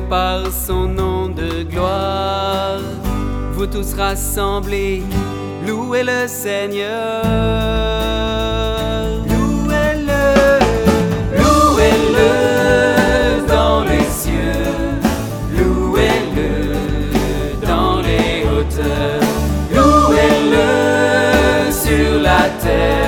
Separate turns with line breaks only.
par son nom de gloire. Vous tous rassemblés, louez le Seigneur. Louez-le, louez-le dans les cieux, louez-le dans les hauteurs, louez-le sur la terre.